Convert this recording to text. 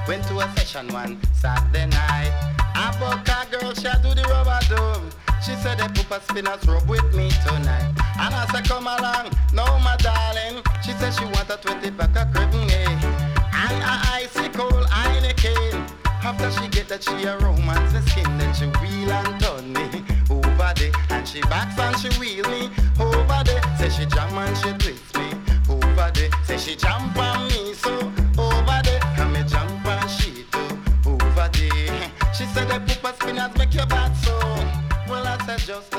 Went to a session one Saturday night. A bucka girl, she do the rubber dub. She said the poopa spinners rub with me tonight. And I said come along, no my darling. She said she want a 20 pack of Crippen, and a icy cold Heineken. After she get that she a romance the skin, then she wheel and turn me over there. And she backs and she wheel me over there. Say she jam and she twist me over there. Say she jump on me so over there. And me jump and she too over there. She said the poopa spinners make your bad so. Well I said just